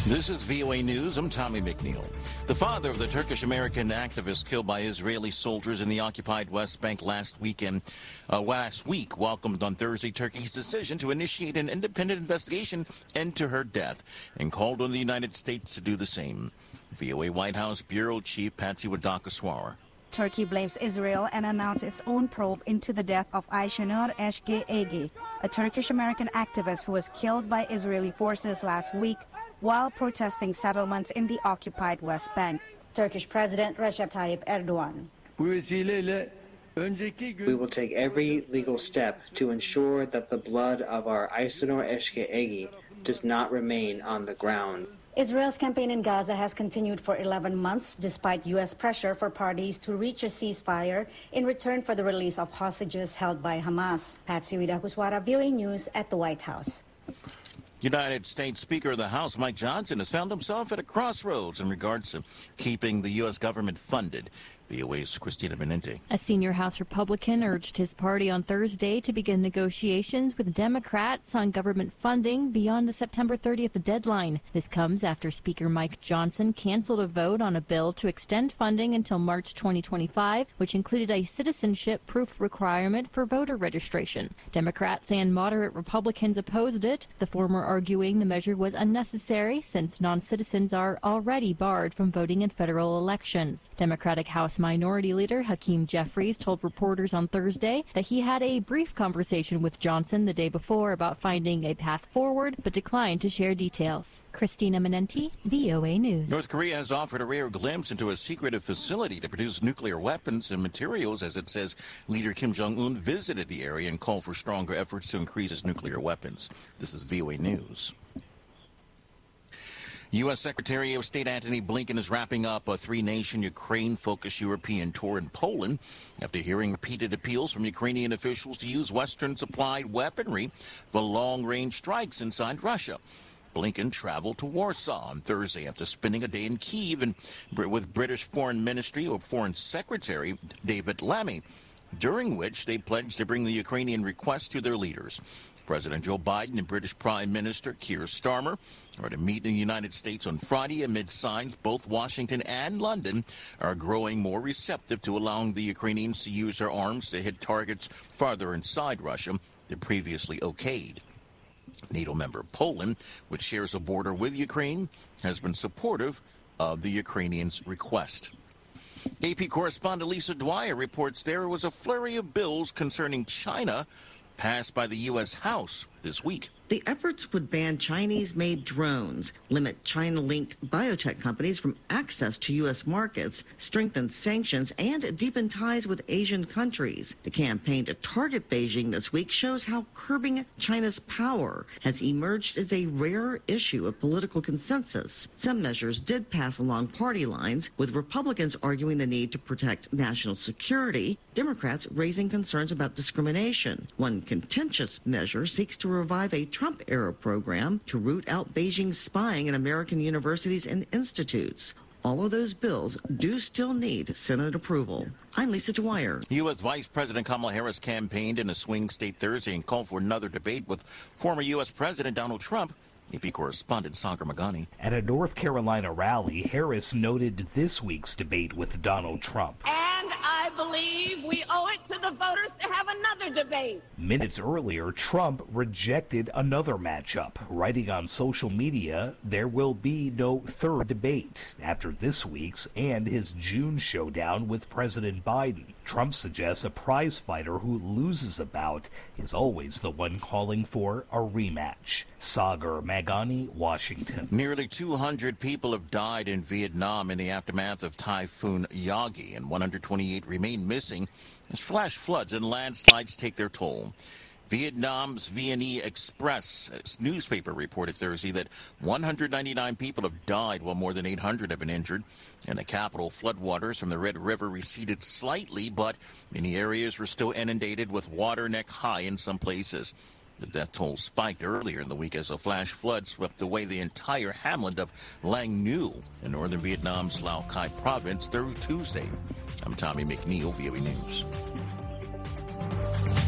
This is VOA News. I'm Tommy McNeil. The father of the Turkish-American activist killed by Israeli soldiers in the occupied West Bank last week welcomed on Thursday Turkey's decision to initiate an independent investigation into her death and called on the United States to do the same. VOA White House Bureau Chief Patsy Wadakaswara. Turkey blames Israel and announced its own probe into the death of Ayşenur Eşke-Egi, a Turkish-American activist who was killed by Israeli forces last week while protesting settlements in the occupied West Bank. Turkish President Recep Tayyip Erdogan. We will take every legal step to ensure that the blood of our Ayşenur Eşke-Egi does not remain on the ground. Israel's campaign in Gaza has continued for 11 months despite U.S. pressure for parties to reach a ceasefire in return for the release of hostages held by Hamas. Patsy Wadakaswara, VOA News at the White House. United States Speaker of the House Mike Johnson has found himself at a crossroads in regards to keeping the U.S. government funded. VOA's Christina Menente. A senior House Republican urged his party on Thursday to begin negotiations with Democrats on government funding beyond the September 30th deadline. This comes after Speaker Mike Johnson canceled a vote on a bill to extend funding until March 2025, which included a citizenship proof requirement for voter registration. Democrats and moderate Republicans opposed it, the former arguing the measure was unnecessary since non-citizens are already barred from voting in federal elections. Democratic House Minority Leader Hakeem Jeffries told reporters on Thursday that he had a brief conversation with Johnson the day before about finding a path forward, but declined to share details. Christina Menente, VOA News. North Korea has offered a rare glimpse into a secretive facility to produce nuclear weapons and materials as it says leader Kim Jong-un visited the area and called for stronger efforts to increase its nuclear weapons. This is VOA News. U.S. Secretary of State Antony Blinken is wrapping up a three-nation Ukraine-focused European tour in Poland after hearing repeated appeals from Ukrainian officials to use Western-supplied weaponry for long-range strikes inside Russia. Blinken traveled to Warsaw on Thursday after spending a day in Kyiv and with British Foreign Secretary David Lammy, during which they pledged to bring the Ukrainian request to their leaders. President Joe Biden and British Prime Minister Keir Starmer are to meet in the United States on Friday amid signs both Washington and London are growing more receptive to allowing the Ukrainians to use their arms to hit targets farther inside Russia than previously okayed. NATO member Poland, which shares a border with Ukraine, has been supportive of the Ukrainians' request. AP correspondent Lisa Dwyer reports there was a flurry of bills concerning China passed by the U.S. House this week. The efforts would ban Chinese-made drones, limit China-linked biotech companies from access to U.S. markets, strengthen sanctions, and deepen ties with Asian countries. The campaign to target Beijing this week shows how curbing China's power has emerged as a rare issue of political consensus. Some measures did pass along party lines, with Republicans arguing the need to protect national security, Democrats raising concerns about discrimination. One contentious measure seeks to revive a Trump-era program to root out Beijing's spying in American universities and institutes. All of those bills do still need Senate approval. I'm Lisa Dwyer. U.S. Vice President Kamala Harris campaigned in a swing state Thursday and called for another debate with former U.S. President Donald Trump. AP correspondent Sagar Magani. At a North Carolina rally, Harris noted this week's debate with Donald Trump. And I believe we owe it to the voters to have another debate. Minutes earlier, Trump rejected another matchup, writing on social media, there will be no third debate after this week's and his June showdown with President Biden. Trump suggests a prize fighter who loses a bout is always the one calling for a rematch. Sagar Magani, Washington. Nearly 200 people have died in Vietnam in the aftermath of Typhoon Yagi, and 128 remain missing as flash floods and landslides take their toll. Vietnam's VNE Express newspaper reported Thursday that 199 people have died while more than 800 have been injured. In the capital, floodwaters from the Red River receded slightly, but many areas were still inundated with water neck high in some places. The death toll spiked earlier in the week as a flash flood swept away the entire hamlet of Lang Nhu in northern Vietnam's Lao Cai province through Tuesday. I'm Tommy McNeil, VOA News.